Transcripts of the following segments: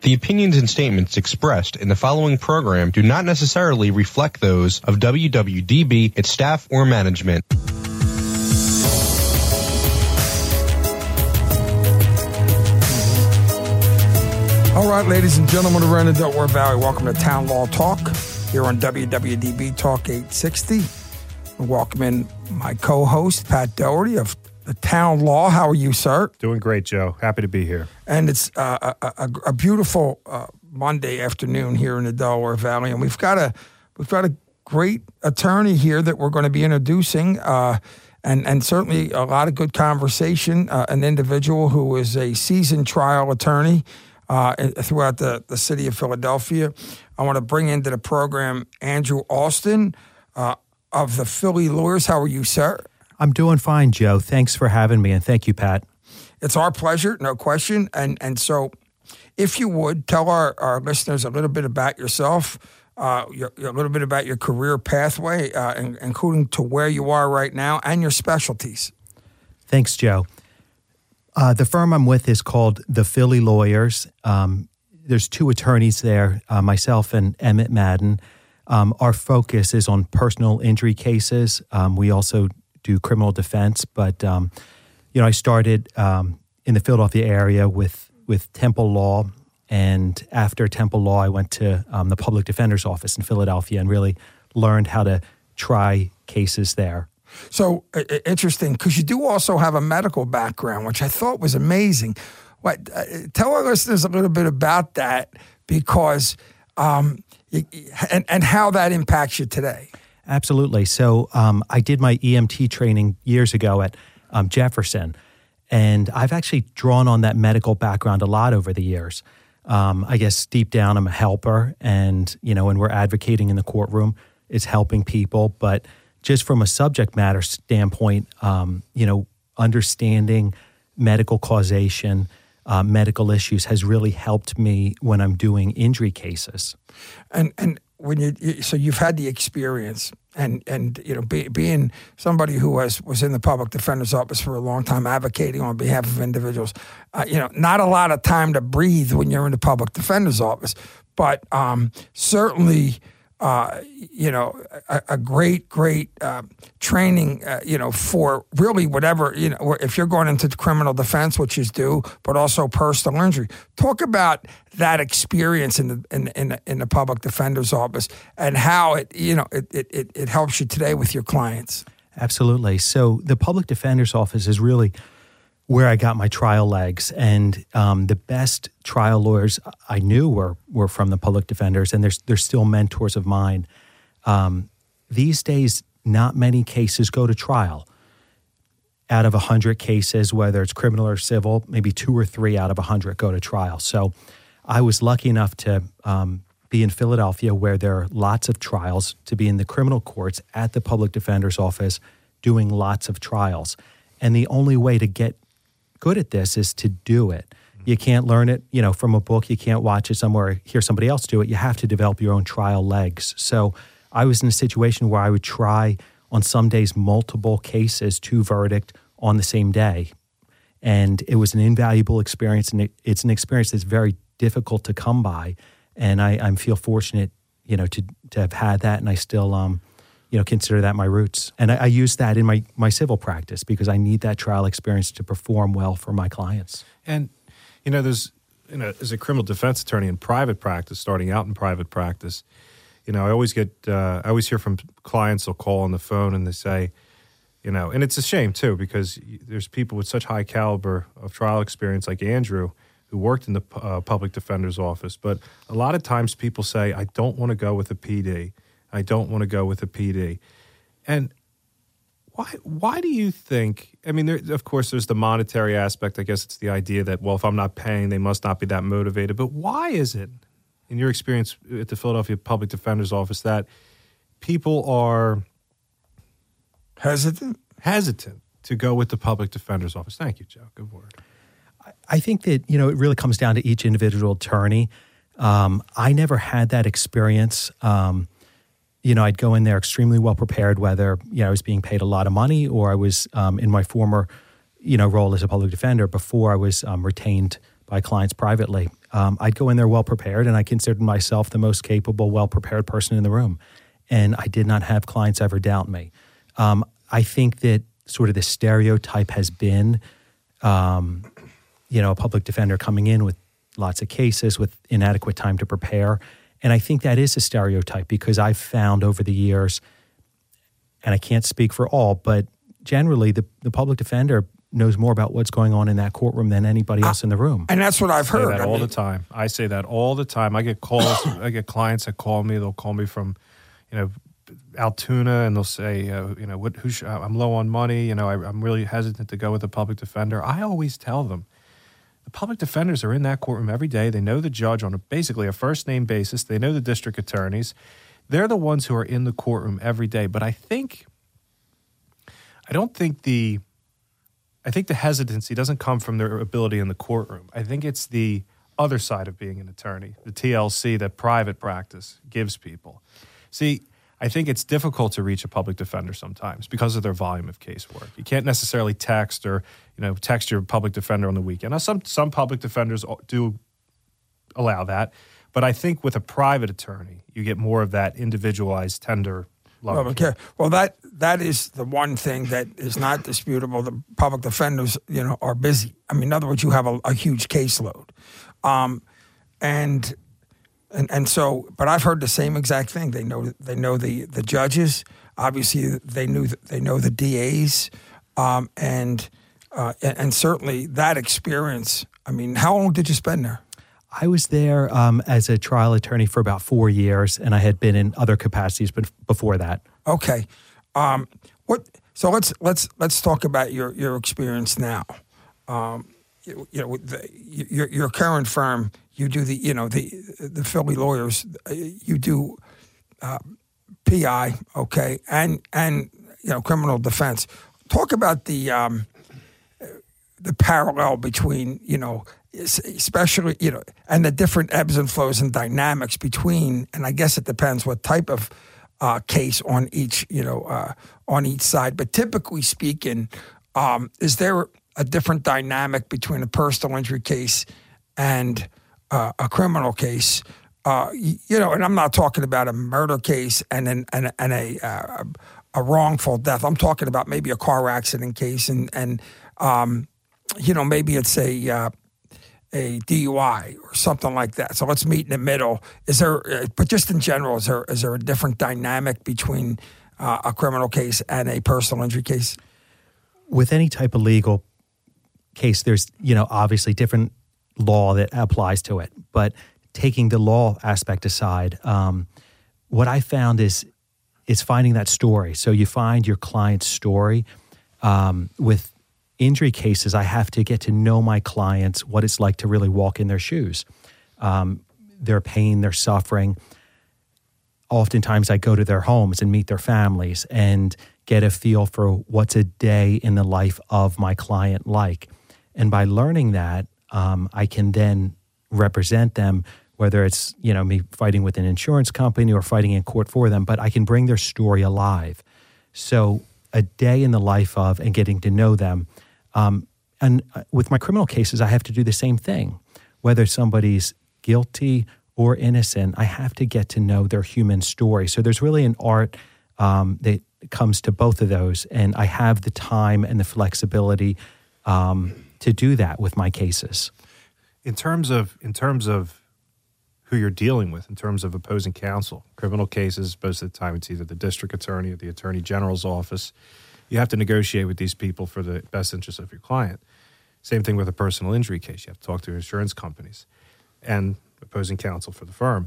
The opinions and statements expressed in the following program do not necessarily reflect those of WWDB, its staff, or management. All right, ladies and gentlemen around the Delaware Valley, welcome to Town Law Talk here on WWDB Talk 860. We welcome in my co-host, Pat Doherty of the Town Law. How are you, sir? Doing great, Joe. Happy to be here. And it's a beautiful Monday afternoon here in the Delaware Valley, and we've got a great attorney here that we're going to be introducing, and certainly a lot of good conversation. An individual who is a seasoned trial attorney throughout the city of Philadelphia. I want to bring into the program Andrew Alston of the Philly Lawyers. How are you, sir? I'm doing fine, Joe. Thanks for having me, and thank you, Pat. It's our pleasure, no question. And so if you would, tell our listeners a little bit about yourself, a little bit about your career pathway, including to where you are right now, and your specialties. Thanks, Joe. The firm I'm with is called the Philly Lawyers. There's two attorneys there, myself and Emmett Madden. Our focus is on personal injury cases. We also do criminal defense, but I started in the Philadelphia area with Temple Law, and after Temple Law, I went to the Public Defender's Office in Philadelphia and really learned how to try cases there. So interesting, because you do also have a medical background, which I thought was amazing. Tell our listeners a little bit about that, because and how that impacts you today. Absolutely. So I did my EMT training years ago at Jefferson, and I've actually drawn on that medical background a lot over the years. I guess deep down I'm a helper, and when we're advocating in the courtroom, it's helping people. But just from a subject matter standpoint, understanding medical causation, medical issues has really helped me when I'm doing injury cases. And when you've had the experience, and being somebody who was in the public defender's office for a long time, advocating on behalf of individuals, not a lot of time to breathe when you're in the public defender's office, but certainly a great training, for really whatever, if you're going into criminal defense, which is due, but also personal injury. Talk about that experience in the public defender's office and how it helps you today with your clients. Absolutely. So the public defender's office is really where I got my trial legs, and the best trial lawyers I knew were from the public defenders, and they're still mentors of mine. These days, not many cases go to trial. Out of 100 cases, whether it's criminal or civil, maybe 2 or 3 out of 100 go to trial. So I was lucky enough to be in Philadelphia, where there are lots of trials, to be in the criminal courts at the public defender's office doing lots of trials. And the only way to get good at this is to do it. You can't learn it, from a book. You can't watch it somewhere, hear somebody else do it. You have to develop your own trial legs. So I was in a situation where I would try on some days multiple cases to verdict on the same day. And it was an invaluable experience, and it's an experience that's very difficult to come by. And I feel fortunate, to have had that, and I still consider that my roots. And I use that in my civil practice, because I need that trial experience to perform well for my clients. And, there's, as a criminal defense attorney in private practice, starting out in private practice, I always hear from clients who'll call on the phone and they say, and it's a shame too, because there's people with such high caliber of trial experience like Andrew, who worked in the public defender's office. But a lot of times people say, I don't want to go with a PD. I don't want to go with a PD. And why do you think, of course, there's the monetary aspect. I guess it's the idea that, well, if I'm not paying, they must not be that motivated. But why is it, in your experience at the Philadelphia Public Defender's Office, that people are hesitant to go with the public defender's office? Thank you, Joe. Good word. I think that, it really comes down to each individual attorney. I never had that experience. I'd go in there extremely well prepared, whether, I was being paid a lot of money or I was in my former, role as a public defender before I was retained by clients privately. I'd go in there well prepared, and I considered myself the most capable, well prepared person in the room. And I did not have clients ever doubt me. I think that sort of the stereotype has been, a public defender coming in with lots of cases with inadequate time to prepare. And I think that is a stereotype because I've found over the years, and I can't speak for all, but generally the public defender knows more about what's going on in that courtroom than anybody else in the room. And that's what I've heard. That all the time. I say that all the time. I get calls. I get clients that call me. They'll call me from, Altoona, and they'll say, I'm low on money. I'm really hesitant to go with a public defender. I always tell them, the public defenders are in that courtroom every day. They know the judge on basically a first-name basis. They know the district attorneys. They're the ones who are in the courtroom every day. But I think the hesitancy doesn't come from their ability in the courtroom. I think it's the other side of being an attorney, the TLC that private practice gives people. See, I think it's difficult to reach a public defender sometimes because of their volume of casework. You can't necessarily text or, text your public defender on the weekend. Now, some public defenders do allow that, but I think with a private attorney, you get more of that individualized, tender love. Well, that is the one thing that is not disputable. The public defenders, are busy. I mean, in other words, you have a huge caseload, and so. But I've heard the same exact thing. They know the judges. Obviously, they know the DAs, and certainly that experience. I mean, how long did you spend there? I was there as a trial attorney for about 4 years, and I had been in other capacities before that. Okay, So let's talk about your experience now. With your current firm, you do the Philly lawyers. You do PI, okay, and criminal defense. Talk about the parallel between especially, and the different ebbs and flows and dynamics between, and I guess it depends what type of case on each side. But typically speaking, is there a different dynamic between a personal injury case and a criminal case? And I'm not talking about a murder case and a wrongful death. I'm talking about maybe a car accident case and maybe it's a DUI or something like that. So let's meet in the middle. Is there, but just in general, is there a different dynamic between a criminal case and a personal injury case? With any type of legal case, there's, obviously different law that applies to it. But taking the law aspect aside, what I found is finding that story. So you find your client's story. With injury cases, I have to get to know my clients, what it's like to really walk in their shoes, their pain, their suffering. Oftentimes I go to their homes and meet their families and get a feel for what's a day in the life of my client like. And by learning that, I can then represent them, whether it's, me fighting with an insurance company or fighting in court for them, but I can bring their story alive. So a day in the life of and getting to know them. And with my criminal cases, I have to do the same thing. Whether somebody's guilty or innocent, I have to get to know their human story. So there's really an art that comes to both of those, and I have the time and the flexibility to do that with my cases. In terms of who you're dealing with, in terms of opposing counsel, criminal cases, most of the time it's either the district attorney or the attorney general's office. You have to negotiate with these people for the best interest of your client. Same thing with a personal injury case. You have to talk to insurance companies and opposing counsel for the firm.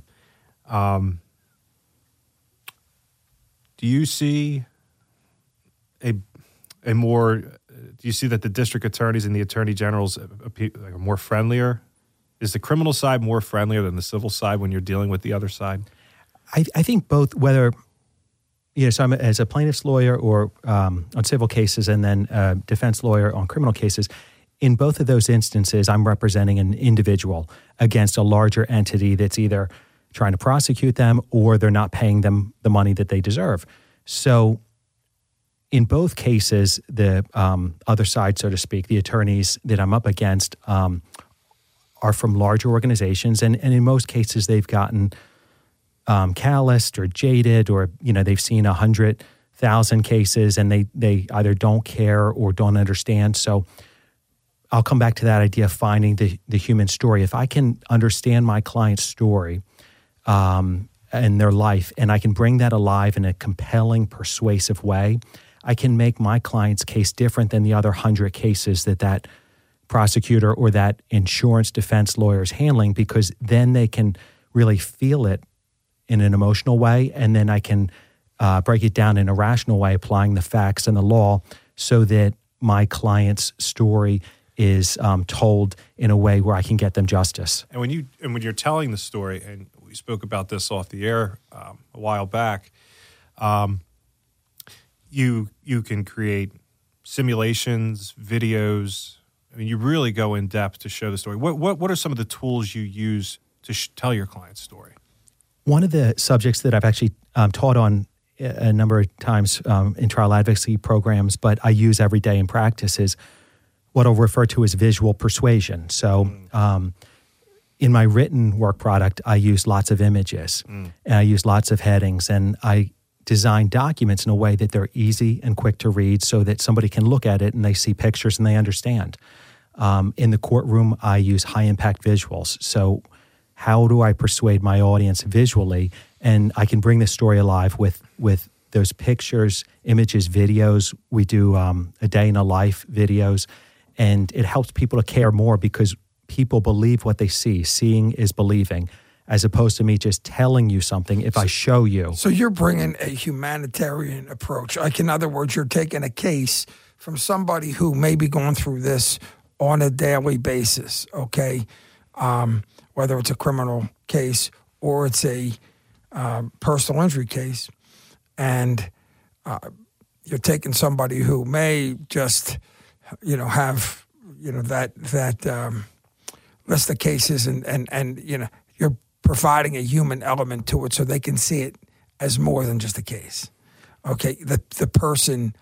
Do you see do you see that the district attorneys and the attorney generals are more friendlier? Is the criminal side more friendlier than the civil side when you're dealing with the other side? I think both, whether... so I'm as a plaintiff's lawyer or on civil cases and then a defense lawyer on criminal cases. In both of those instances, I'm representing an individual against a larger entity that's either trying to prosecute them or they're not paying them the money that they deserve. So in both cases, the other side, so to speak, the attorneys that I'm up against are from larger organizations, and in most cases they've gotten calloused or jaded, or they've seen 100,000 cases and they either don't care or don't understand. So I'll come back to that idea of finding the human story. If I can understand my client's story and their life, and I can bring that alive in a compelling, persuasive way, I can make my client's case different than the other 100 cases that prosecutor or that insurance defense lawyer is handling, because then they can really feel it in an emotional way, and then I can break it down in a rational way, applying the facts and the law, so that my client's story is told in a way where I can get them justice. And when you're telling the story, and we spoke about this off the air a while back, you can create simulations, videos. I mean, you really go in depth to show the story. What are some of the tools you use to tell your client's story? One of the subjects that I've actually taught on a number of times in trial advocacy programs, but I use every day in practice, is what I'll refer to as visual persuasion. So in my written work product, I use lots of images and I use lots of headings, and I design documents in a way that they're easy and quick to read so that somebody can look at it and they see pictures and they understand. In the courtroom, I use high-impact visuals. So how do I persuade my audience visually? And I can bring the story alive with those pictures, images, videos. We do a day in a life videos, and it helps people to care more because people believe what they see. Seeing is believing, as opposed to me just telling you something if I show you. So you're bringing a humanitarian approach. In other words, you're taking a case from somebody who may be going through this on a daily basis, okay? Whether it's a criminal case or it's a personal injury case, and you're taking somebody who may just, have, that list of cases, and you're providing a human element to it so they can see it as more than just a case. Okay, the person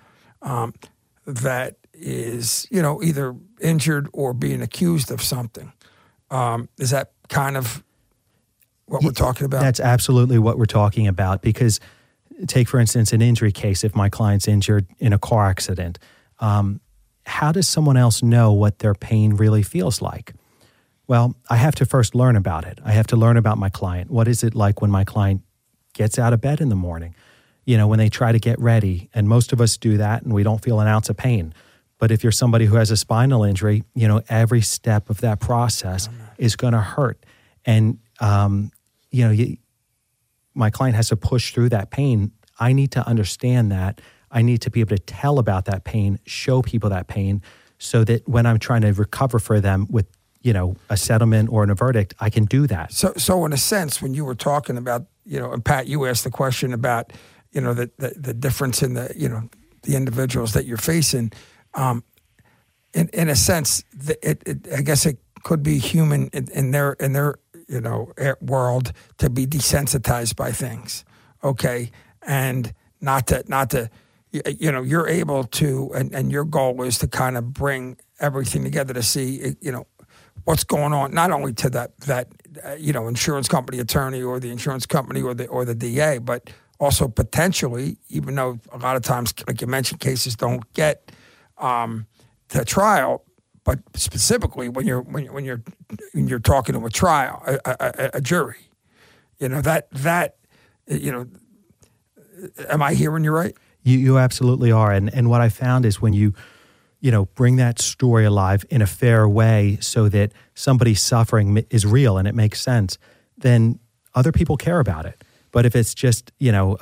that is, either injured or being accused of something. Is that kind of what we're talking about? That's absolutely what we're talking about, because take, for instance, an injury case. If my client's injured in a car accident, how does someone else know what their pain really feels like? Well, I have to first learn about it. I have to learn about my client. What is it like when my client gets out of bed in the morning? When they try to get ready, and most of us do that and we don't feel an ounce of pain. But if you're somebody who has a spinal injury, every step of that process is going to hurt. And, my client has to push through that pain. I need to understand that. I need to be able to tell about that pain, show people that pain, so that when I'm trying to recover for them with, a settlement or a verdict, I can do that. So in a sense, when you were talking about, and Pat, you asked the question about, the difference in the, the individuals that you're facing. In a sense, I guess it could be human in their world to be desensitized by things, okay, and not to you're able to, and your goal is to kind of bring everything together to see what's going on, not only to that insurance company attorney or the insurance company or the DA, but also potentially, even though a lot of times, like you mentioned, cases don't get to trial, but specifically when you're talking to a trial, a jury, am I hearing you right? You absolutely are, and what I found is when you bring that story alive in a fair way, so that somebody's suffering is real and it makes sense, then other people care about it. But if it's just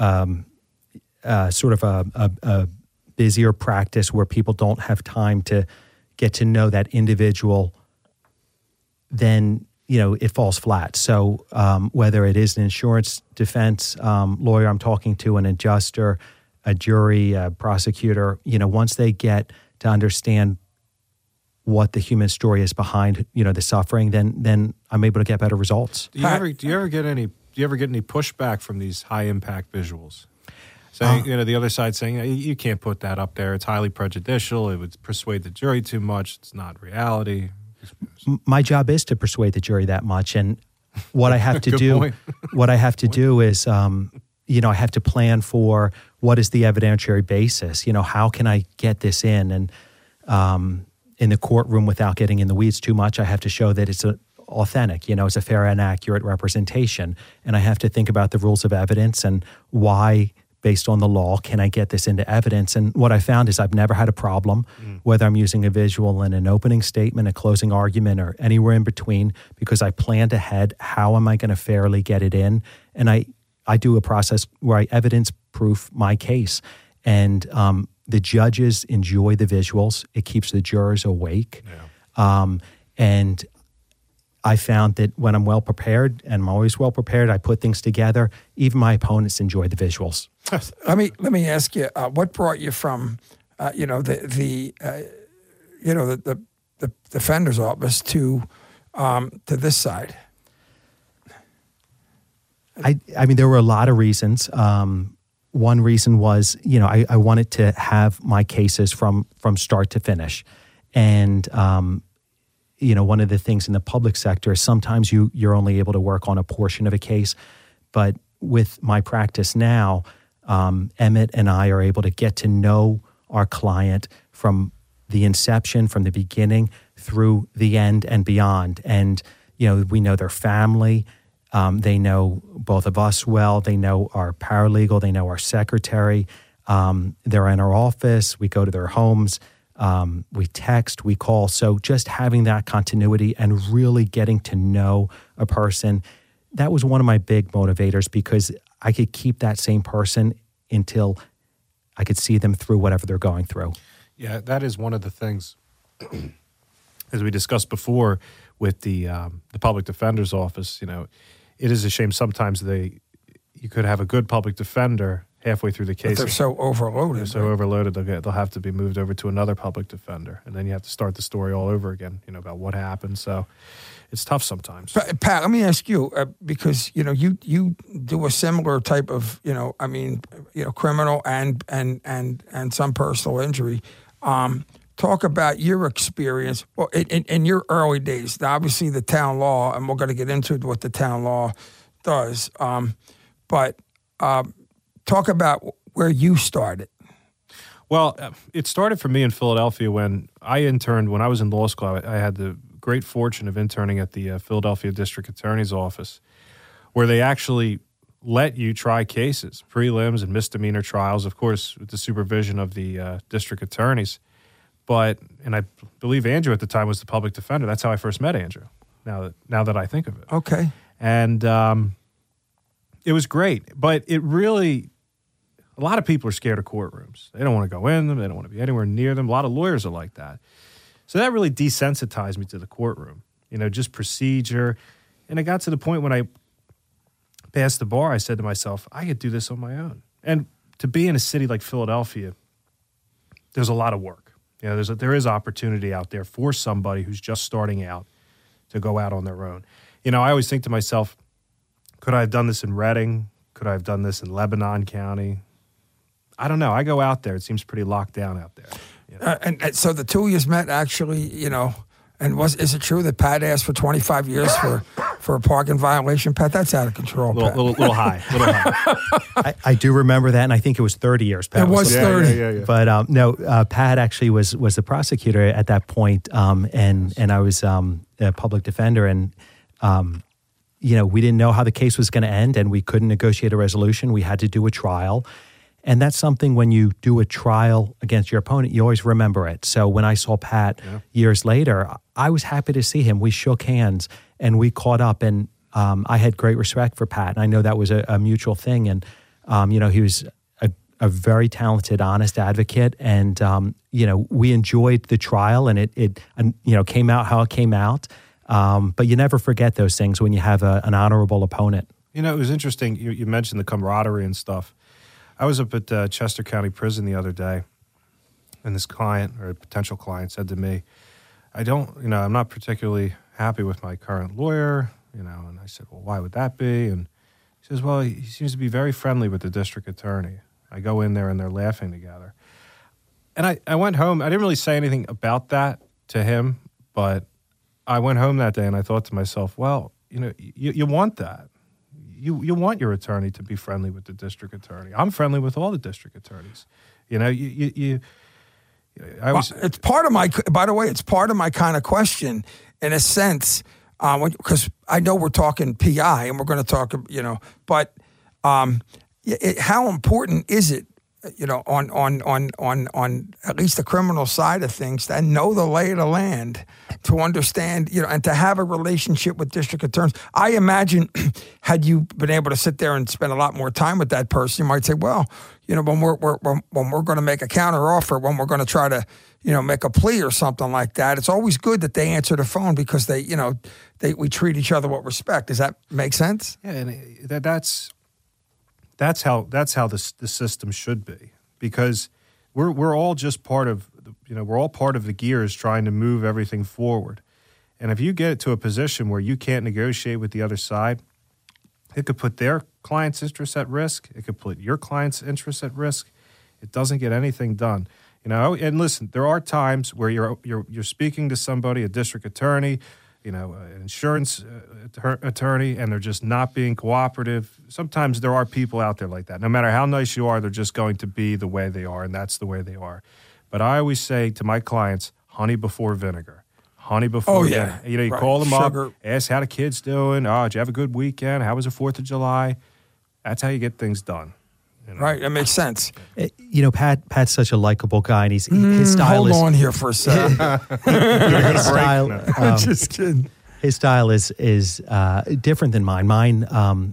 sort of a busier practice where people don't have time to get to know that individual, then it falls flat. So whether it is an insurance defense lawyer I'm talking to, an adjuster, a jury, a prosecutor, once they get to understand what the human story is behind the suffering, then I'm able to get better results. Do you ever get any pushback from these high impact visuals? Saying, the other side saying, you can't put that up there. It's highly prejudicial. It would persuade the jury too much. It's not reality. my job is to persuade the jury that much. And what I have to Good do, point. what I have to do is, I have to plan for what is the evidentiary basis. How can I get this in? And in the courtroom, without getting in the weeds too much, I have to show that it's authentic, it's a fair and accurate representation. And I have to think about the rules of evidence and why, based on the law, can I get this into evidence? And what I found is I've never had a problem, whether I'm using a visual in an opening statement, a closing argument, or anywhere in between, because I planned ahead, how am I going to fairly get it in? And I do a process where I evidence proof my case. And the judges enjoy the visuals. It keeps the jurors awake. Yeah. And I found that when I'm well prepared, and I'm always well prepared, I put things together. Even my opponents enjoy the visuals. Let me ask you, what brought you from, the defender's office to this side? I mean, there were a lot of reasons. One reason was, I wanted to have my cases from start to finish. And, one of the things in the public sector is sometimes you're only able to work on a portion of a case. But with my practice now, Emmett and I are able to get to know our client from the inception, from the beginning through the end and beyond. And, we know their family. They know both of us well. They know our paralegal. They know our secretary. They're in our office. We go to their homes. We text. We call. So just having that continuity and really getting to know a person, that was one of my big motivators, because I could keep that same person until I could see them through whatever they're going through. Yeah, that is one of the things, as we discussed before with the public defender's office. It is a shame sometimes you could have a good public defender halfway through the case. But they're so overloaded. They're so overloaded, they'll have to be moved over to another public defender, and then you have to start the story all over again. About what happened. So it's tough sometimes. Pat, let me ask you, because you do a similar type of criminal and some personal injury. Talk about your experience. Well, in your early days, now obviously the town law, and we're going to get into what the town law does. But talk about where you started. Well, it started for me in Philadelphia when I interned. When I was in law school, I had the great fortune of interning at the Philadelphia District Attorney's Office, where they actually let you try cases, prelims and misdemeanor trials, of course, with the supervision of the district attorneys. And I believe Andrew at the time was the public defender. That's how I first met Andrew, now that I think of it. Okay. And it was great. But it really, a lot of people are scared of courtrooms. They don't want to go in them. They don't want to be anywhere near them. A lot of lawyers are like that. So that really desensitized me to the courtroom, just procedure. And it got to the point when I passed the bar, I said to myself, I could do this on my own. And to be in a city like Philadelphia, there's a lot of work. There is opportunity out there for somebody who's just starting out to go out on their own. I always think to myself, could I have done this in Reading? Could I have done this in Lebanon County? I don't know. I go out there. It seems pretty locked down out there. And so the two of you met actually, and is it true that Pat asked for 25 years for a parking violation? Pat, that's out of control. Little high. I do remember that, and I think it was 30 years. Pat it was 30. Yeah. But no, Pat actually was the prosecutor at that point, and I was a public defender, and we didn't know how the case was going to end, and we couldn't negotiate a resolution. We had to do a trial. And that's something, when you do a trial against your opponent, you always remember it. So when I saw Pat years later, I was happy to see him. We shook hands and we caught up, and I had great respect for Pat. And I know that was a mutual thing. And, he was a very talented, honest advocate. And, we enjoyed the trial, and it came out how it came out. But you never forget those things when you have an honorable opponent. It was interesting. You mentioned the camaraderie and stuff. I was up at Chester County Prison the other day, and this client, or a potential client, said to me, I'm not particularly happy with my current lawyer, and I said, well, why would that be? And he says, well, he seems to be very friendly with the district attorney. I go in there and they're laughing together. And I went home. I didn't really say anything about that to him, but I went home that day and I thought to myself, well, you want that. You want your attorney to be friendly with the district attorney. I'm friendly with all the district attorneys. It's part of my. By the way, it's part of my kind of question, in a sense, because I know we're talking PI and we're going to talk, but how important is it, on at least the criminal side of things, to know the lay of the land, to understand, and to have a relationship with district attorneys. I imagine, had you been able to sit there and spend a lot more time with that person, you might say, well, when we're going to make a counter offer, when we're going to try to, make a plea or something like that, it's always good that they answer the phone, because we treat each other with respect. Does that make sense? Yeah, and that's how the system should be, because we're all just part of we're all part of the gears trying to move everything forward. And if you get to a position where you can't negotiate with the other side, it could put their client's interests at risk. It could put your client's interests at risk. It doesn't get anything done. And listen, there are times where you're speaking to somebody, a district attorney, an insurance attorney, and they're just not being cooperative. Sometimes there are people out there like that. No matter how nice you are, they're just going to be the way they are, and that's the way they are. But I always say to my clients, honey before vinegar. Honey before vinegar. You right. Call them Sugar. up, ask how the kid's doing. Oh, did you have a good weekend? How was the 4th of July? That's how you get things done. Right, that makes sense. Pat's such a likable guy, and his style hold is... Hold on here for a second. his style, just kidding. His style is different than mine. Mine,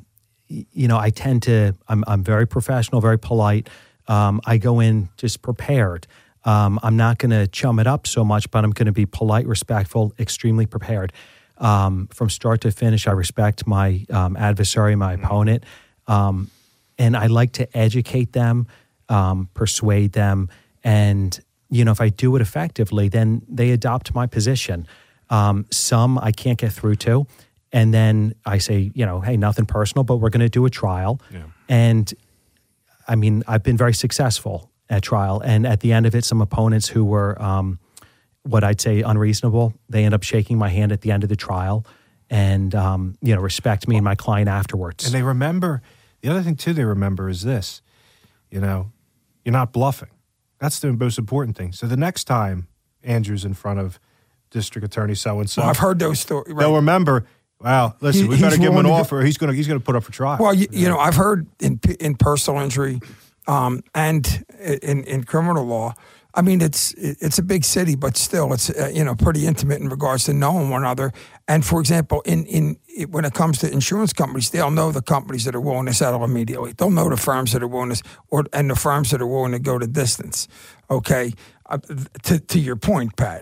I tend to... I'm very professional, very polite. I go in just prepared. I'm not going to chum it up so much, but I'm going to be polite, respectful, extremely prepared. From start to finish, I respect my adversary, my opponent. And I like to educate them, persuade them. And, if I do it effectively, then they adopt my position. Some I can't get through to. And then I say, hey, nothing personal, but we're going to do a trial. Yeah. And, I've been very successful at trial. And at the end of it, some opponents who were what I'd say unreasonable, they end up shaking my hand at the end of the trial and, respect me and my client afterwards. And they remember... The other thing, too, they remember is this, you're not bluffing. That's the most important thing. So the next time Andrew's in front of District Attorney so-and-so. I've heard those stories. Right. They'll remember, wow, listen, we better give him an offer. He's going to put up for trial. Well, I've heard in personal injury and in criminal law, it's a big city, but still it's pretty intimate in regards to knowing one another. And for example, when it comes to insurance companies, they'll know the companies that are willing to settle immediately. They'll know the firms that are willing to, and the firms that are willing to go the distance. Okay, to your point, Pat.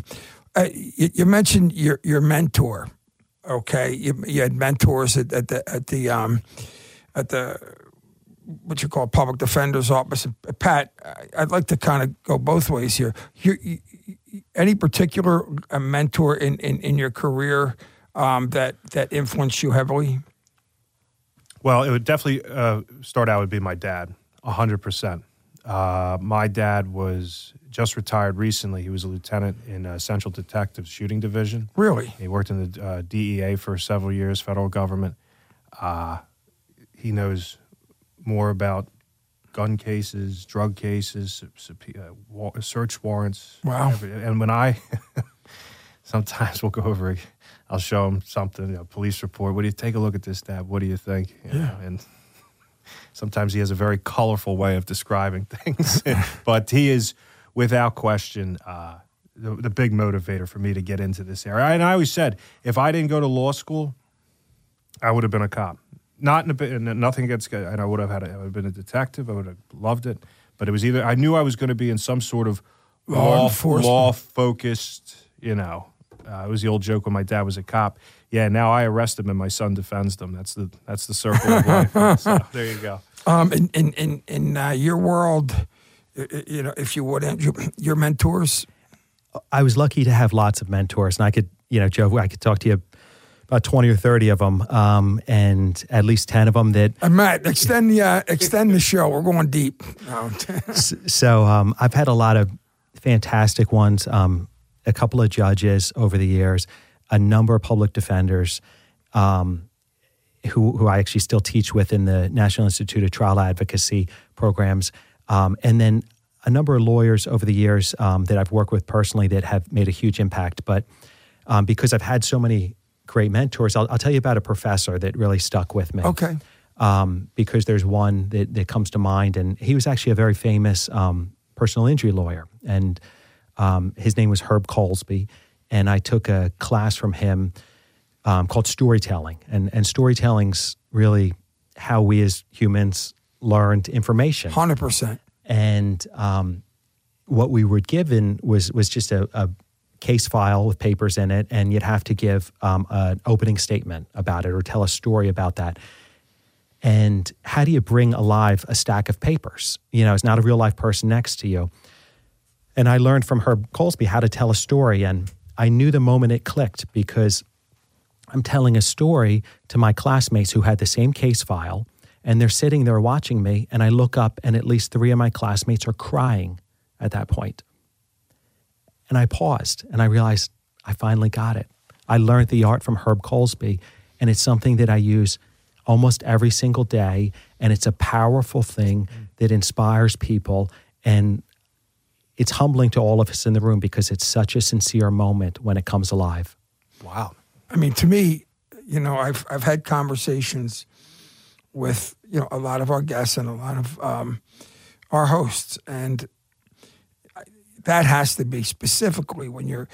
You mentioned your mentor. Okay, you had mentors at the what you call public defender's office. Pat, I'd like to kind of go both ways here. Any particular mentor in your career that influenced you heavily? Well, it would definitely start out would be my dad, 100%. My dad was just retired recently. He was a lieutenant in Central Detectives Shooting Division. Really? He worked in the DEA for several years, federal government. He knows more about gun cases, drug cases, search warrants. Wow. And when I sometimes we'll go over, I'll show him something, a police report. What do you take a look at this, Dad? What do you think? And sometimes he has a very colorful way of describing things. But he is, without question, the big motivator for me to get into this area. And I always said, if I didn't go to law school, I would have been a cop. Not nothing against, and I would have been a detective. I would have loved it, but it was either I knew I was going to be in some sort of law focused. It was the old joke when my dad was a cop. Yeah, now I arrest them and my son defends them. That's the circle of life. So there you go. In your world, if you would, your mentors. I was lucky to have lots of mentors, and I could, Joe, I could talk to you about 20 or 30 of them, and at least 10 of them that... Matt, extend the show. We're going deep. So I've had a lot of fantastic ones, a couple of judges over the years. a number of public defenders who I actually still teach with in the National Institute of Trial Advocacy programs, and then a number of lawyers over the years that I've worked with personally that have made a huge impact. But because I've had so many great mentors, I'll tell you about a professor that really stuck with me. Okay. Because there's one that comes to mind, and he was actually a very famous personal injury lawyer, and his name was Herb Colesby, and I took a class from him called storytelling, and storytelling's really how we as humans learned information. 100%. And what we were given was just a case file with papers in it, and you'd have to give an opening statement about it or tell a story about that. And how do you bring alive a stack of papers? It's not a real life person next to you. And I learned from Herb Colesby how to tell a story, and I knew the moment it clicked because I'm telling a story to my classmates who had the same case file, and they're sitting there watching me, and I look up and at least 3 of my classmates are crying at that point. And I paused and I realized I finally got it. I learned the art from Herb Colesby, and it's something that I use almost every single day, and it's a powerful thing that inspires people, and it's humbling to all of us in the room because it's such a sincere moment when it comes alive. Wow. I mean, to me, I've had conversations with, a lot of our guests and a lot of our hosts, and that has to be specifically when you're,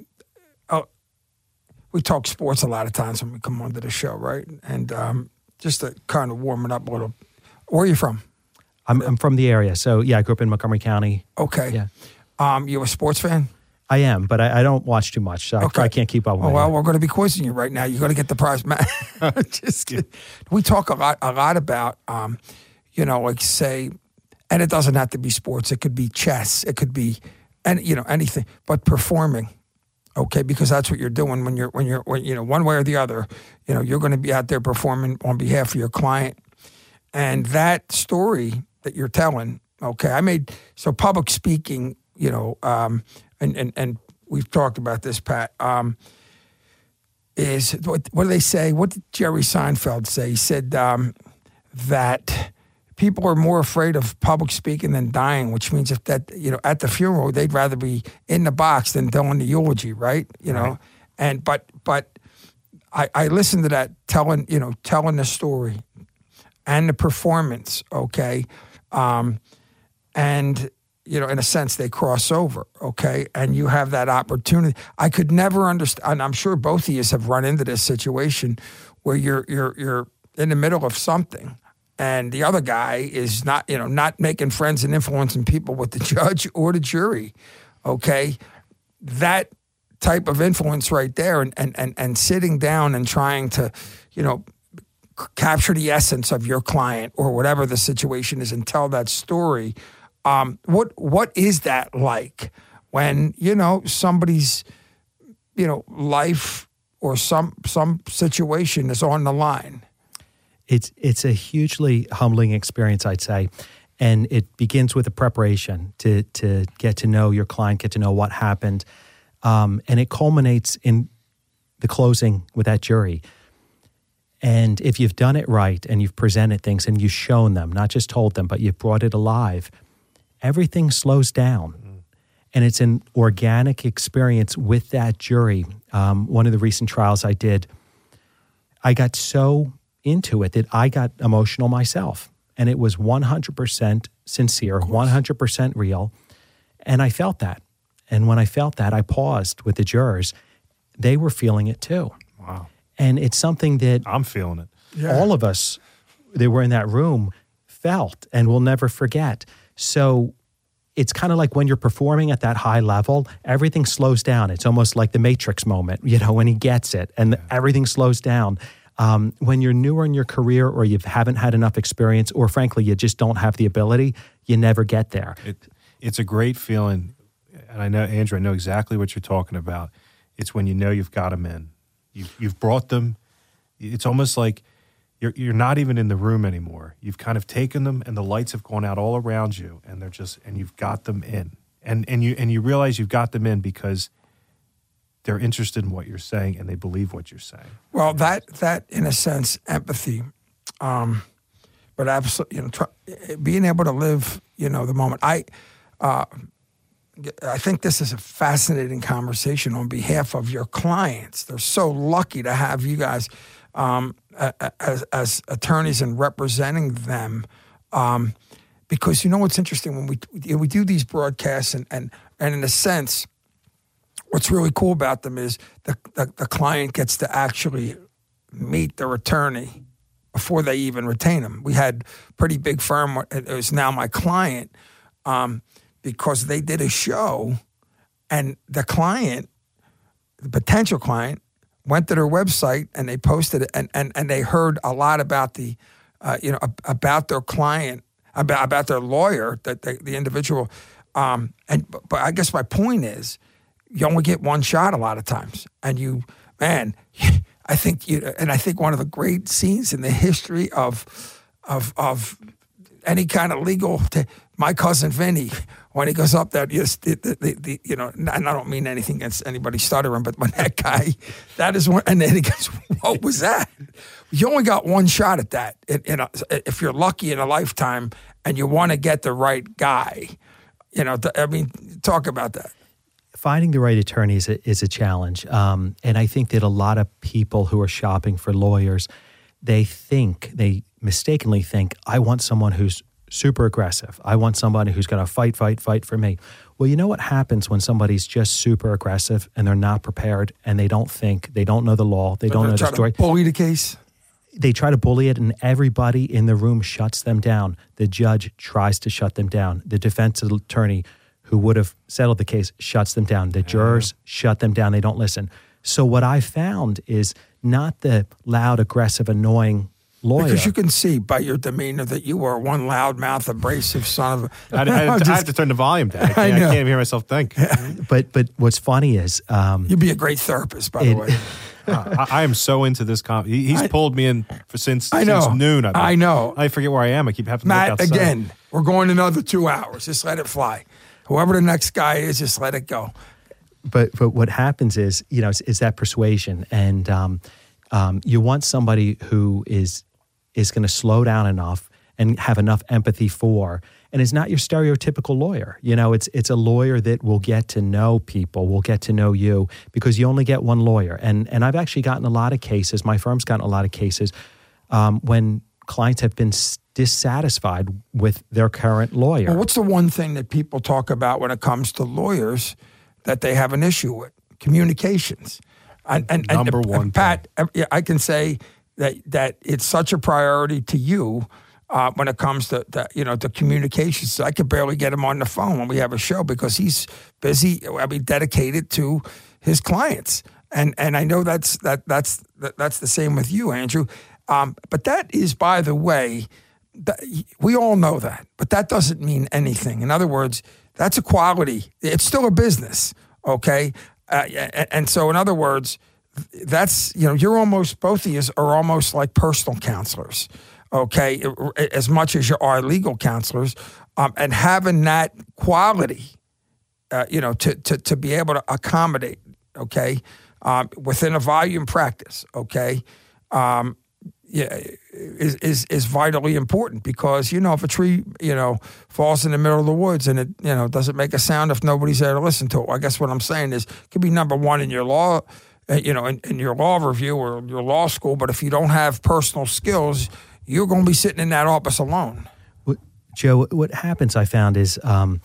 we talk sports a lot of times when we come onto the show, right? And just to kind of warm it up a little. Where are you from? I'm from the area, so yeah, I grew up in Montgomery County. Okay. Yeah. You a sports fan? I am, but I don't watch too much, so I can't keep up with it. Well, we're going to be quizzing you right now. You're going to get the prize, man. Just kidding. We talk a lot about, like say, and it doesn't have to be sports. It could be chess. It could be, anything. But performing, okay, because that's what you're doing when you're one way or the other. You're going to be out there performing on behalf of your client, and that story that you're telling. Okay, public speaking. And we've talked about this, Pat, is, what do they say? What did Jerry Seinfeld say? He said that people are more afraid of public speaking than dying, which means at the funeral, they'd rather be in the box than doing the eulogy, right? Right. And but I listened to that telling the story and the performance, okay? And in a sense, they cross over, okay? And you have that opportunity. I could never understand, and I'm sure both of you have run into this situation where you're in the middle of something, and the other guy is not making friends and influencing people with the judge or the jury, okay? That type of influence right there, and sitting down and trying to, capture the essence of your client or whatever the situation is and tell that story. What is that like when somebody's life or some situation is on the line? It's a hugely humbling experience, I'd say, and it begins with the preparation to get to know your client, get to know what happened, and it culminates in the closing with that jury. And if you've done it right and you've presented things and you've shown them, not just told them, but you've brought it alive, everything slows down, and it's an organic experience with that jury. One of the recent trials I did, I got so into it that I got emotional myself, and it was 100% sincere, 100% real, and I felt that. And when I felt that, I paused with the jurors. They were feeling it too. Wow. And it's something that I'm feeling it. Yeah. All of us that were in that room felt and will never forget. So it's kind of like when you're performing at that high level, everything slows down. It's almost like the Matrix moment, when he gets it and everything slows down. When you're newer in your career or you haven't had enough experience or frankly, you just don't have the ability, you never get there. It's a great feeling. And I know, Andrew, I know exactly what you're talking about. It's when you've got them in. You've brought them. It's almost like you're not even in the room anymore. You've kind of taken them, and the lights have gone out all around you, and you've got them in, and you realize you've got them in because they're interested in what you're saying and they believe what you're saying. Well, that in a sense, empathy, but absolutely, being able to live, the moment. I think this is a fascinating conversation on behalf of your clients. They're so lucky to have you guys as attorneys and representing them. Because what's interesting when we do these broadcasts and in a sense, what's really cool about them is the client gets to actually meet their attorney before they even retain them. We had a pretty big firm, it was now my client, because they did a show and the potential client, went to their website and they posted it and they heard a lot about about their client, about their lawyer, that the individual. But I guess my point is, you only get one shot a lot of times, and I think one of the great scenes in the history of any kind of legal. My cousin Vinny, when he goes up there, and I don't mean anything against anybody stuttering, but when that guy, that is one, and then he goes, "What was that?" You only got one shot at that. If you're lucky in a lifetime, and you want to get the right guy, talk about that. Finding the right attorney is a challenge. And I think that a lot of people who are shopping for lawyers, they mistakenly think, I want someone who's super aggressive. I want somebody who's going to fight for me. Well, you know what happens when somebody's just super aggressive and they're not prepared and they don't think, they don't know the law, they don't know the story. Bully the case. They try to bully it, and everybody in the room shuts them down. The judge tries to shut them down. The defense attorney who would have settled the case shuts them down. The jurors shut them down. They don't listen. So what I found is not the loud, aggressive, annoying lawyer. Because you can see by your demeanor that you are one loudmouth, abrasive son of a... I have to turn the volume down. I can't even hear myself think. But what's funny is... You'd be a great therapist, by the way. I am so into this. He's pulled me in since noon. I know. I forget where I am. I keep having to Matt, look outside. again, we're going another 2 hours. Just let it fly. Whoever the next guy is, just let it go. But what happens is, is that persuasion. And you want somebody who is going to slow down enough and have enough empathy for, and is not your stereotypical lawyer. It's a lawyer that will get to know people, will get to know you, because you only get one lawyer. And I've actually gotten a lot of cases, my firm's gotten a lot of cases, when clients have been dissatisfied with their current lawyer. Well, what's the one thing that people talk about when it comes to lawyers that they have an issue with? Communications. Number one. Pat, I can say that it's such a priority to you when it comes to to communications. I could barely get him on the phone when we have a show because he's busy. Dedicated to his clients, and I know that's the same with you, Andrew. But that is, by the way, we all know that, but that doesn't mean anything. In other words, that's a quality. It's still a business, okay? And so, in other words, that's you're almost, both of you are almost like personal counselors. Okay, as much as you are legal counselors, and having that quality, to be able to accommodate, okay, within a volume practice, okay, is vitally important, because if a tree falls in the middle of the woods and it doesn't make a sound if nobody's there to listen to it. I guess what I'm saying is, it could be number one in your law, in your law review or your law school, but if you don't have personal skills, you're going to be sitting in that office alone. Joe, what happens, I found, is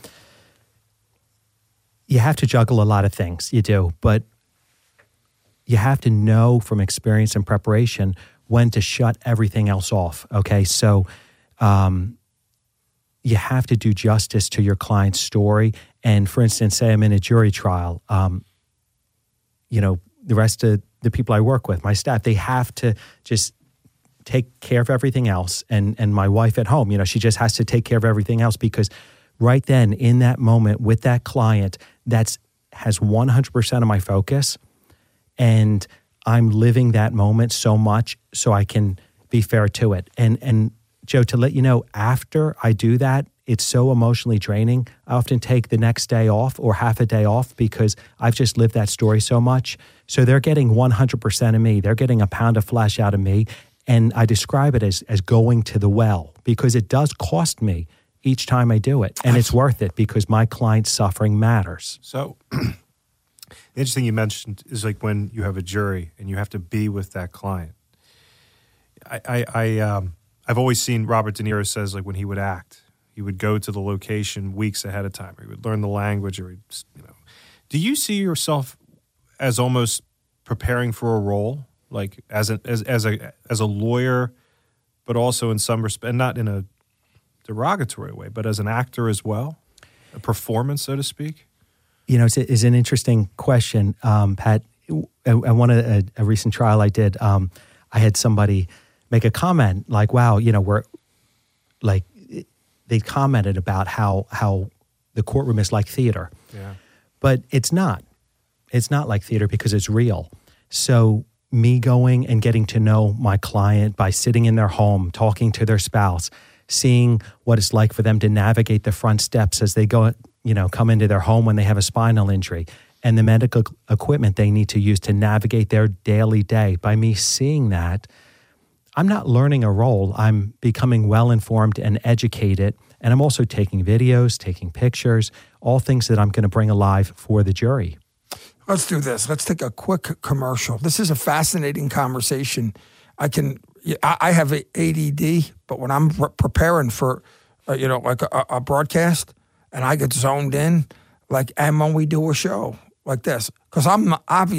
you have to juggle a lot of things. You do, but you have to know from experience and preparation when to shut everything else off. Okay, so you have to do justice to your client's story. And for instance, say I'm in a jury trial, the rest of the people I work with, my staff, they have to just take care of everything else. And my wife at home, she just has to take care of everything else, because right then in that moment with that client, has 100% of my focus, and I'm living that moment so much so I can be fair to it. And Joe, to let you know, after I do that, it's so emotionally draining. I often take the next day off or half a day off because I've just lived that story so much. So they're getting 100% of me. They're getting a pound of flesh out of me. And I describe it as going to the well because it does cost me each time I do it. And it's worth it because my client's suffering matters. So the interesting thing you mentioned is like when you have a jury and you have to be with that client. I've always seen Robert De Niro says like when he would act, he would go to the location weeks ahead of time, or he would learn the language, or Do you see yourself as almost preparing for a role, like as a lawyer, but also in some respect, and not in a derogatory way, but as an actor as well, a performance, so to speak? It's an interesting question, Pat. At one of a recent trial I did, I had somebody make a comment like, "Wow, we're like." They commented about how the courtroom is like theater. Yeah. But it's not. It's not like theater because it's real. So me going and getting to know my client by sitting in their home, talking to their spouse, seeing what it's like for them to navigate the front steps as they go, come into their home when they have a spinal injury, and the medical equipment they need to use to navigate their daily day. By me seeing that, I'm not learning a role. I'm becoming well-informed and educated, and I'm also taking videos, taking pictures, all things that I'm going to bring alive for the jury. Let's do this. Let's take a quick commercial. This is a fascinating conversation. I have ADD, but when I'm preparing for, like a broadcast, and I get zoned in, and when we do a show like this, because I'm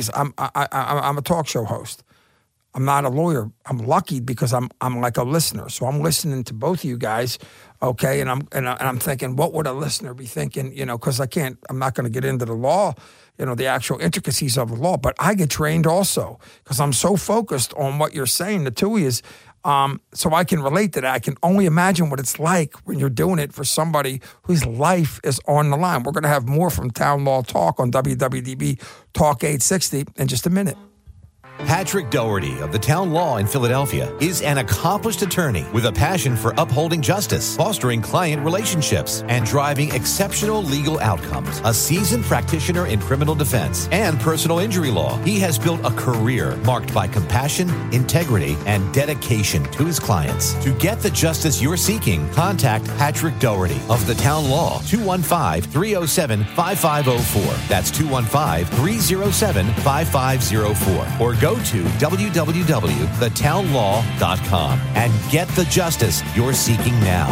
a talk show host. I'm not a lawyer. I'm lucky because I'm like a listener. So I'm listening to both of you guys, okay? And I'm thinking, what would a listener be thinking? Because I'm not going to get into the law, the actual intricacies of the law. But I get trained also because I'm so focused on what you're saying, the two of you, so I can relate to that. I can only imagine what it's like when you're doing it for somebody whose life is on the line. We're going to have more from Town Law Talk on WWDB Talk 860 in just a minute. Patrick Doherty of the Town Law in Philadelphia is an accomplished attorney with a passion for upholding justice, fostering client relationships, and driving exceptional legal outcomes. A seasoned practitioner in criminal defense and personal injury law, he has built a career marked by compassion, integrity, and dedication to his clients. To get the justice you're seeking, contact Patrick Doherty of the Town Law, 215-307-5504. That's 215-307-5504. Or go to www.thetownlaw.com and get the justice you're seeking now.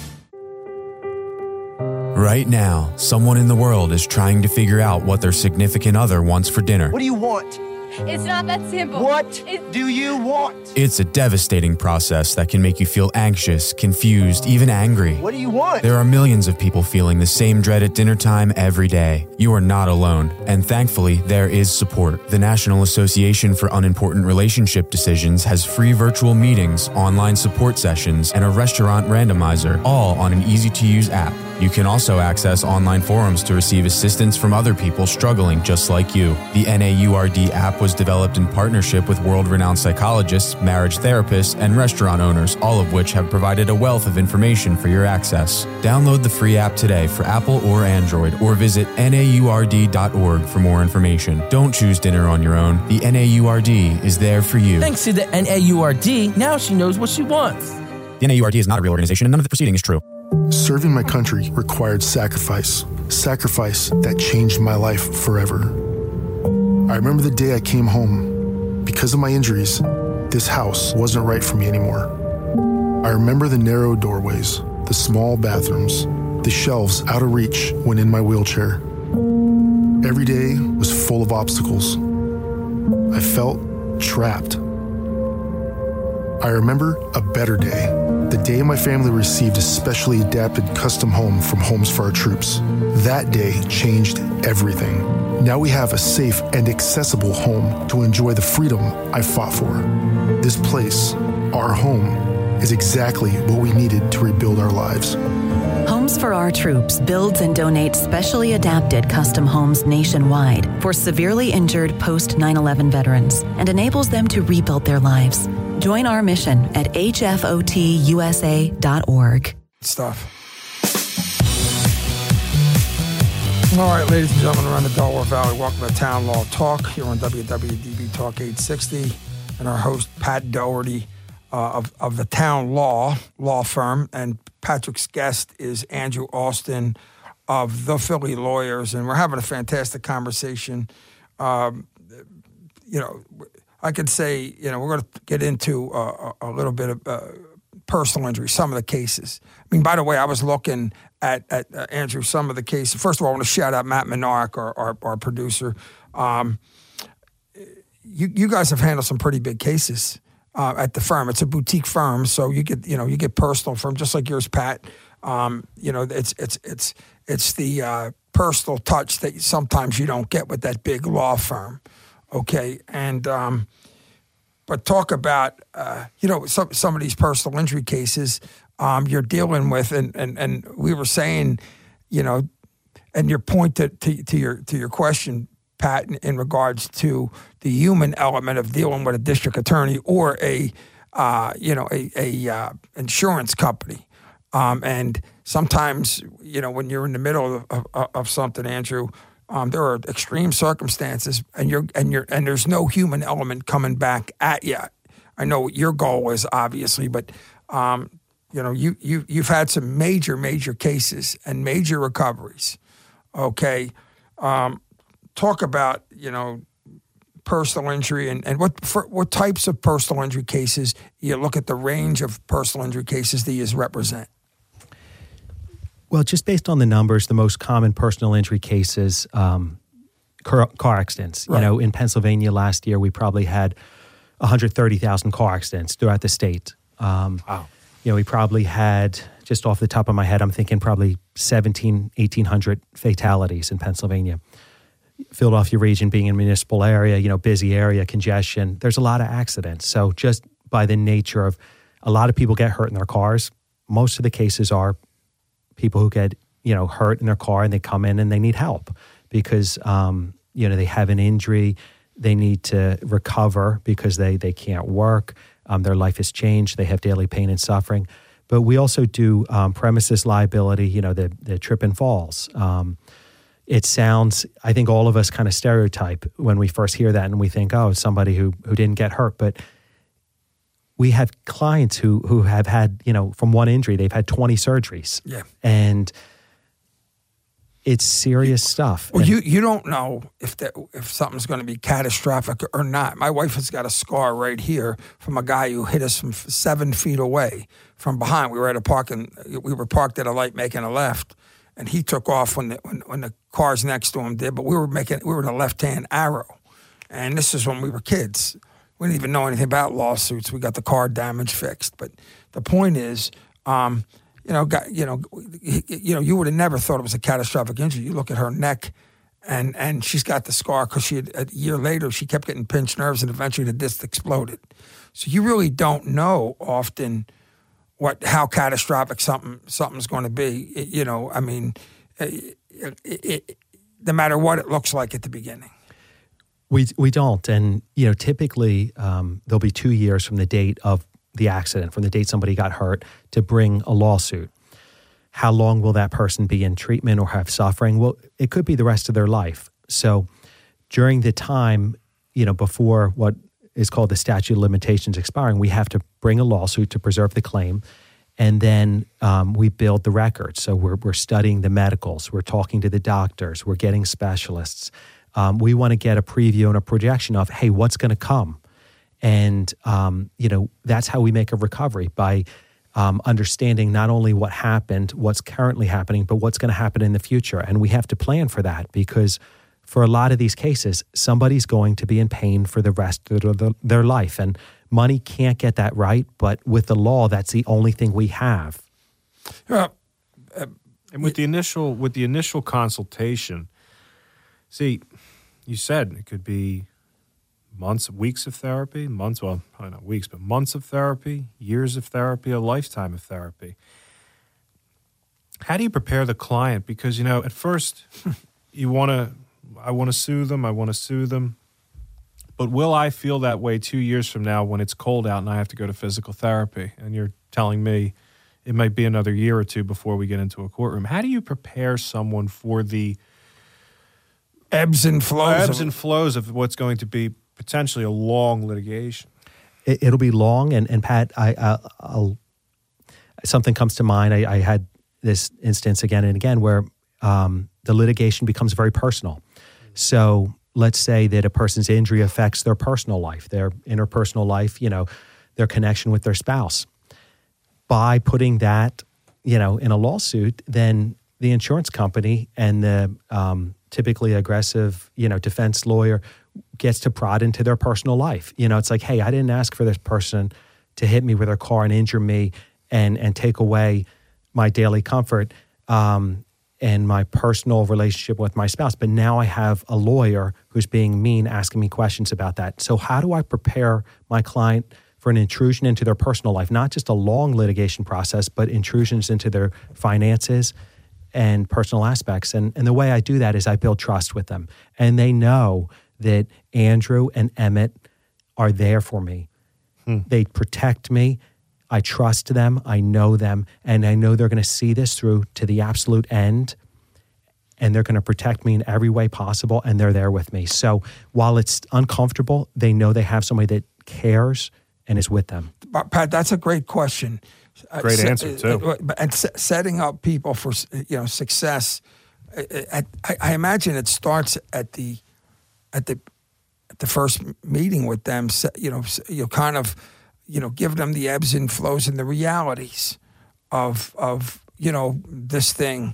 Right now, someone in the world is trying to figure out what their significant other wants for dinner. What do you want? It's not that simple. What do you want? It's a devastating process that can make you feel anxious, confused, even angry. What do you want? There are millions of people feeling the same dread at dinner time every day. You are not alone, and thankfully, there is support. The National Association for Unimportant Relationship Decisions has free virtual meetings, online support sessions, and a restaurant randomizer, all on an easy-to-use app. You can also access online forums to receive assistance from other people struggling just like you. The NAURD app was developed in partnership with world-renowned psychologists, marriage therapists, and restaurant owners, all of which have provided a wealth of information for your access. Download the free app today for Apple or Android, or visit NAURD.org for more information. Don't choose dinner on your own. The NAURD is there for you. Thanks to the NAURD, now she knows what she wants. The NAURD is not a real organization, and none of the preceding is true. Serving my country required sacrifice that changed my life forever. I remember the day I came home. Because of my injuries, this house wasn't right for me anymore. I remember the narrow doorways, the small bathrooms, the shelves out of reach when in my wheelchair. Every day was full of obstacles. I felt trapped. I remember a better day. The day my family received a specially adapted custom home from Homes for Our Troops. That day changed everything. Now we have a safe and accessible home to enjoy the freedom I fought for. This place, our home, is exactly what we needed to rebuild our lives. Homes for Our Troops builds and donates specially adapted custom homes nationwide for severely injured post-9/11 veterans and enables them to rebuild their lives. Join our mission at hfotusa.org. Stuff. All right, ladies and gentlemen, around the Delaware Valley, welcome to Town Law Talk here on WWDB Talk 860, and our host, Pat Doherty of the Town Law Firm, and Patrick's guest is Andrew Austin of the Philly Lawyers, and we're having a fantastic conversation. I could say, we're going to get into a little bit of personal injury, some of the cases. I mean, by the way, I was looking at Andrew, some of the cases. First of all, I want to shout out Matt Menark, our producer. You guys have handled some pretty big cases at the firm. It's a boutique firm, so you get personal from just like yours, Pat. It's the personal touch that sometimes you don't get with that big law firm. Okay, and but talk about some of these personal injury cases you're dealing with, and we were saying, and your point to your question, Pat, in regards to the human element of dealing with a district attorney or a insurance company, and sometimes when you're in the middle of something, Andrew. There are extreme circumstances, and there's no human element coming back at you. I know what your goal is, obviously, but you've had some major cases and major recoveries. Okay, talk about personal injury and what types of personal injury cases. You look at the range of personal injury cases that you represent. Well, just based on the numbers, the most common personal injury cases, car accidents. Right. In Pennsylvania last year, we probably had 130,000 car accidents throughout the state. Wow. We probably had, just off the top of my head, I'm thinking probably 1,800 fatalities in Pennsylvania. Philadelphia region being a municipal area, busy area, congestion, there's a lot of accidents. So just by the nature of a lot of people get hurt in their cars, most of the cases are people who get, hurt in their car and they come in and they need help because, they have an injury, they need to recover because they can't work, their life has changed, they have daily pain and suffering. But we also do premises liability, the trip and falls. It sounds, I think all of us kind of stereotype when we first hear that and we think, oh, it's somebody who didn't get hurt. But we have clients who have had, from one injury, they've had 20 surgeries. Yeah. And it's serious stuff. Well, you don't know if something's going to be catastrophic or not. My wife has got a scar right here from a guy who hit us from 7 feet away from behind. We were parked at a light making a left, and he took off when the cars next to him did, but we were in a left-hand arrow. And this is when we were kids. We didn't even know anything about lawsuits. We got the car damage fixed. But the point is, you would have never thought it was a catastrophic injury. You look at her neck, and she's got the scar because a year later, she kept getting pinched nerves, and eventually the disc exploded. So you really don't know often how catastrophic something's going to be. No matter what it looks like at the beginning. We don't. And, typically there'll be 2 years from the date of the accident, from the date somebody got hurt, to bring a lawsuit. How long will that person be in treatment or have suffering? Well, it could be the rest of their life. So during the time, before what is called the statute of limitations expiring, we have to bring a lawsuit to preserve the claim. And then we build the records. So we're studying the medicals. We're talking to the doctors. We're getting specialists. We want to get a preview and a projection of, hey, what's going to come? And, that's how we make a recovery, by understanding not only what happened, what's currently happening, but what's going to happen in the future. And we have to plan for that because for a lot of these cases, somebody's going to be in pain for the rest of their life. And money can't get that right, but with the law, that's the only thing we have. And with the initial consultation, see, you said it could be weeks of therapy, probably not weeks, but months of therapy, years of therapy, a lifetime of therapy. How do you prepare the client? Because, at first I want to sue them. But will I feel that way 2 years from now when it's cold out and I have to go to physical therapy? And you're telling me it might be another year or two before we get into a courtroom. How do you prepare someone for the ebbs and flows of what's going to be potentially a long litigation. It'll be long, and Pat, I'll something comes to mind. I had this instance again and again where the litigation becomes very personal. So let's say that a person's injury affects their personal life, their interpersonal life, their connection with their spouse. By putting that, in a lawsuit, then the insurance company and the typically aggressive, defense lawyer gets to prod into their personal life. It's like, hey, I didn't ask for this person to hit me with their car and injure me and take away my daily comfort and my personal relationship with my spouse. But now I have a lawyer who's being mean, asking me questions about that. So how do I prepare my client for an intrusion into their personal life? Not just a long litigation process, but intrusions into their finances and personal aspects. And the way I do that is I build trust with them. And they know that Andrew and Emmett are there for me. They protect me. I trust them. I know them. And I know they're going to see this through to the absolute end. And they're going to protect me in every way possible. And they're there with me. So while it's uncomfortable, they know they have somebody that cares and is with them. Pat, that's a great question. Great answer, too. And setting up people for success, I imagine it starts at the first meeting with them. You kind of give them the ebbs and flows and the realities of this thing.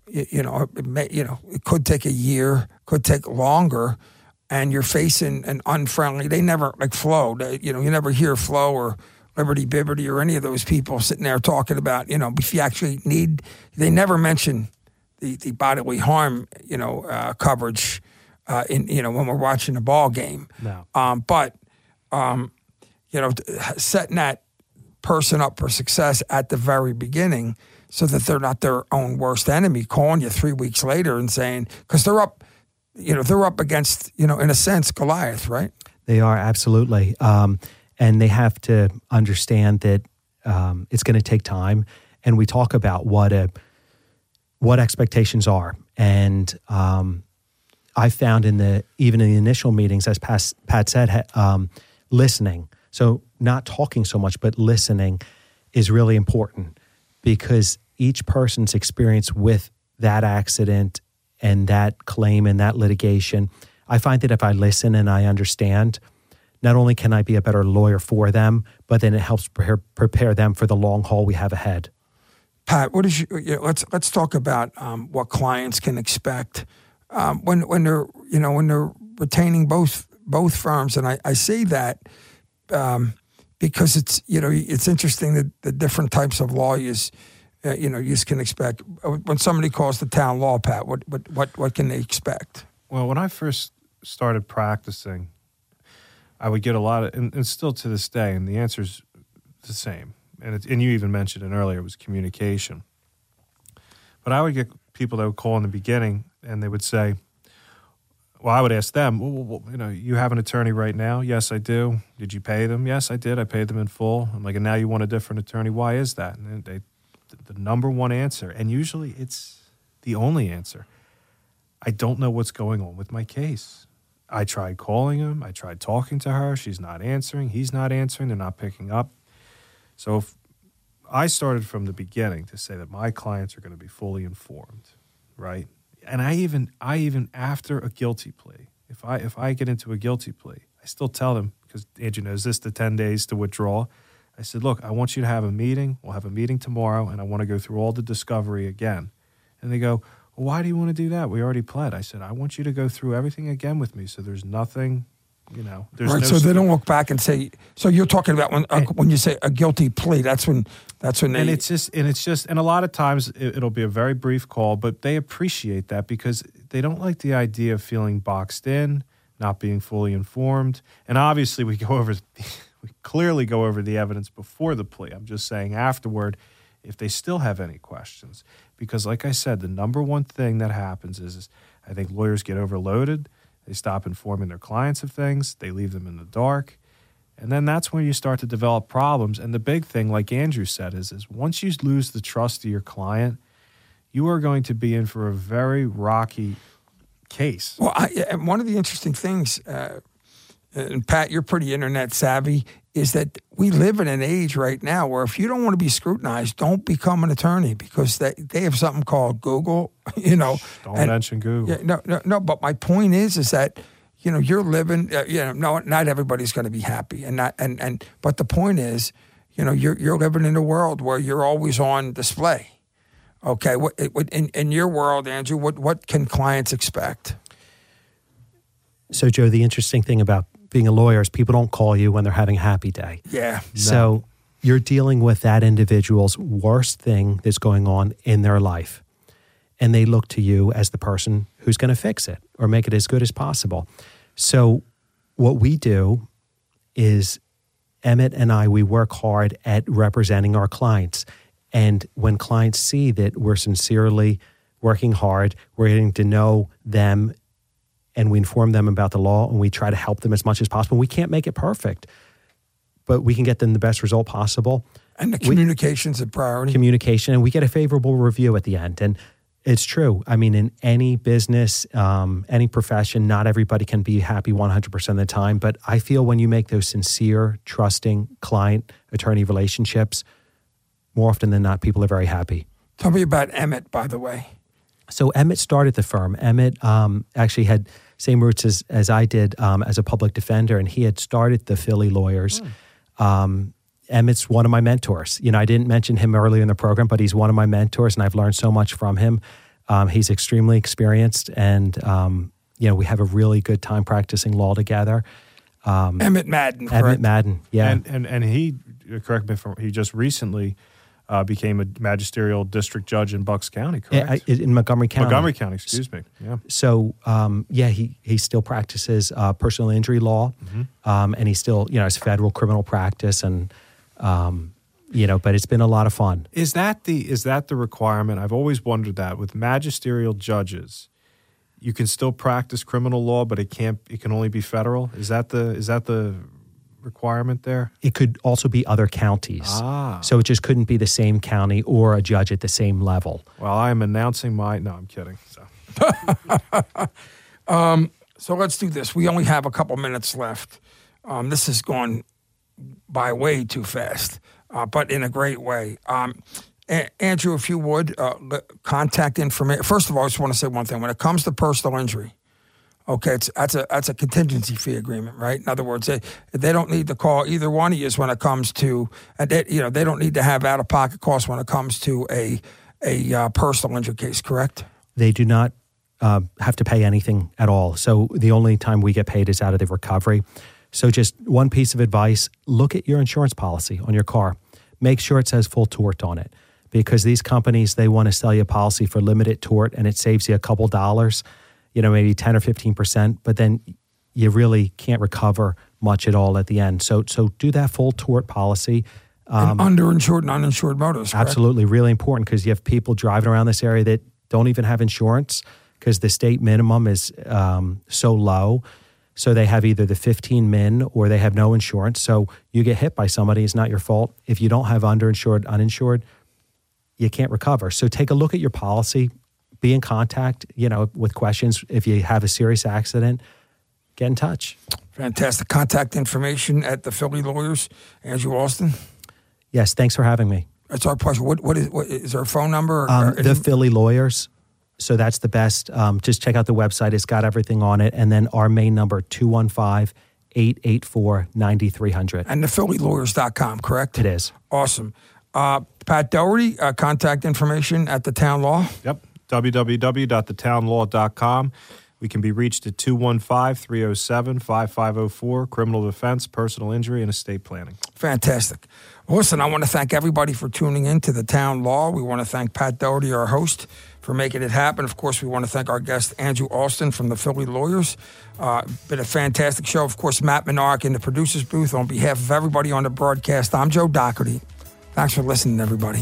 It could take a year, could take longer, and you're facing an unfriendly. They never like Flo. You never hear Flo or Liberty Bibberty or any of those people sitting there talking about, if you actually need, they never mention the bodily harm, coverage, when we're watching a ball game. No. But setting that person up for success at the very beginning so that they're not their own worst enemy, calling you 3 weeks later and saying, because they're up against, in a sense, Goliath, right? They are, absolutely. And they have to understand that it's going to take time. And we talk about what expectations are. And I found even in the initial meetings, as Pat said, listening. So not talking so much, but listening is really important because each person's experience with that accident and that claim and that litigation, I find that if I listen and I understand, not only can I be a better lawyer for them, but then it helps prepare them for the long haul we have ahead. Pat, what is let's talk about what clients can expect when they're retaining both firms, and I say that because it's interesting that the different types of lawyers you can expect when somebody calls the town law. Pat, what can they expect? Well, when I first started practicing, I would get a lot of, and still to this day, and the answer's the same. And you even mentioned it earlier, it was communication. But I would get people that would call in the beginning, and they would say, well, I would ask them, well, you have an attorney right now? Yes, I do. Did you pay them? Yes, I did. I paid them in full. I'm like, and now you want a different attorney? Why is that? And the number one answer, and usually it's the only answer, I don't know what's going on with my case. I tried calling him. I tried talking to her. She's not answering. He's not answering. They're not picking up. So I started from the beginning to say that my clients are going to be fully informed, right? And I even after a guilty plea, if I get into a guilty plea, I still tell them, because Andrew knows this, the 10 days to withdraw. I said, look, I want you to have a meeting. We'll have a meeting tomorrow, and I want to go through all the discovery again. And they go, well, why do you want to do that? We already pled. I said, I want you to go through everything again with me, so there's nothing, there's right. No so they don't look back and say. So you're talking about when you say a guilty plea. That's when they. And it's just, and a lot of times it'll be a very brief call, but they appreciate that because they don't like the idea of feeling boxed in, not being fully informed. And obviously, we clearly go over the evidence before the plea. I'm just saying afterward, if they still have any questions. Because like I said, the number one thing that happens is I think lawyers get overloaded. They stop informing their clients of things. They leave them in the dark. And then that's when you start to develop problems. And the big thing, like Andrew said, is once you lose the trust of your client, you are going to be in for a very rocky case. Well, and one of the interesting things, and Pat, you're pretty internet savvy, is that we live in an age right now where if you don't want to be scrutinized, don't become an attorney, because they have something called Google, Don't mention Google. Yeah, no. But my point is that, you're living, not everybody's going to be happy. But the point is, you're living in a world where you're always on display. Okay. In your world, Andrew, what can clients expect? So, Joe, the interesting thing about being a lawyer is people don't call you when they're having a happy day. Yeah. So you're dealing with that individual's worst thing that's going on in their life. And they look to you as the person who's going to fix it or make it as good as possible. So what we do is Emmett and I, we work hard at representing our clients. And when clients see that we're sincerely working hard, we're getting to know them, and we inform them about the law, and we try to help them as much as possible. We can't make it perfect, but we can get them the best result possible. And the communication's a priority. Communication, and we get a favorable review at the end. And it's true. I mean, in any business, any profession, not everybody can be happy 100% of the time. But I feel when you make those sincere, trusting client-attorney relationships, more often than not, people are very happy. Tell me about Emmett, by the way. So Emmett started the firm. Emmett actually had same roots as I did as a public defender, and he had started the Philly Lawyers. Emmett's one of my mentors. I didn't mention him earlier in the program, but he's one of my mentors, and I've learned so much from him. He's extremely experienced, and we have a really good time practicing law together. Emmett Madden, correct? Emmett Madden, yeah. And he, correct me if he just recently became a magisterial district judge in Bucks County, correct? In Montgomery County. Montgomery County, excuse me. Yeah. So, he still practices personal injury law, and he still, has federal criminal practice, and but it's been a lot of fun. Is that the requirement? I've always wondered that with magisterial judges, you can still practice criminal law, but it can only be federal. Is that the requirement there? It could also be other counties. So it just couldn't be the same county or a judge at the same level. Well, I am announcing no, I'm kidding. So let's do this. We only have a couple minutes left. This has gone by way too fast, but in a great way. Andrew, if you would, contact information. First of all, I just want to say one thing. When it comes to personal injury, okay, that's a contingency fee agreement, right? In other words, they don't need to call either one of you when it comes to, they don't need to have out-of-pocket costs when it comes to a personal injury case, correct? They do not have to pay anything at all. So the only time we get paid is out of the recovery. So just one piece of advice, look at your insurance policy on your car. Make sure it says full tort on it, because these companies, they want to sell you a policy for limited tort, and it saves you a couple dollars, maybe 10 or 15%, but then you really can't recover much at all at the end. So do that full tort policy. And underinsured and uninsured motorists, correct? Absolutely, really important, because you have people driving around this area that don't even have insurance because the state minimum is so low. So they have either the 15 min or they have no insurance. So you get hit by somebody, it's not your fault. If you don't have underinsured, uninsured, you can't recover. So take a look at your policy, be in contact, with questions. If you have a serious accident, get in touch. Fantastic. Contact information at the Philly Lawyers. Andrew Alston. Yes, thanks for having me. It's our pleasure. What is there a phone number? The Philly Lawyers. So that's the best. Just check out the website. It's got everything on it. And then our main number, 215-884-9300. And thephillylawyers.com, correct? It is. Awesome. Pat Doherty, contact information at the Town Law. Yep. www.thetownlaw.com. We can be reached at 215-307-5504, criminal defense, personal injury, and estate planning. Fantastic. Well, listen, I want to thank everybody for tuning in to the Town Law. We want to thank Pat Doherty, our host, for making it happen. Of course, we want to thank our guest, Andrew Alston from the Philly Lawyers. Been a fantastic show. Of course, Matt Menark in the producer's booth. On behalf of everybody on the broadcast, I'm Joe Doherty. Thanks for listening, everybody.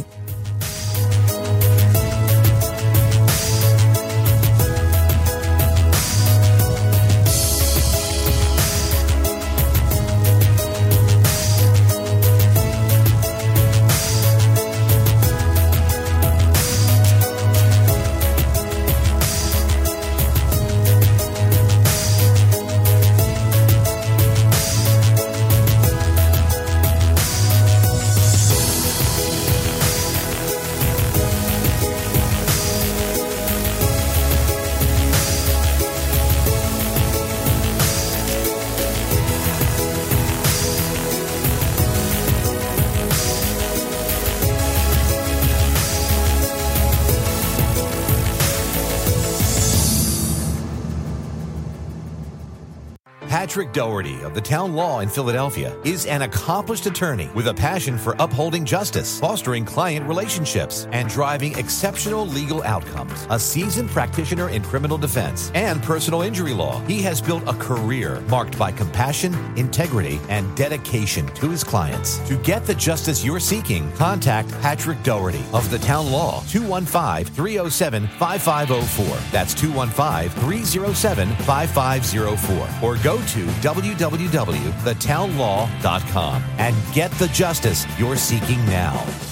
Patrick Doherty of the Town Law in Philadelphia is an accomplished attorney with a passion for upholding justice, fostering client relationships, and driving exceptional legal outcomes. A seasoned practitioner in criminal defense and personal injury law, he has built a career marked by compassion, integrity, and dedication to his clients. To get the justice you're seeking, contact Patrick Doherty of the Town Law, 215-307-5504. That's 215-307-5504. Or go to www.thetownlaw.com and get the justice you're seeking now.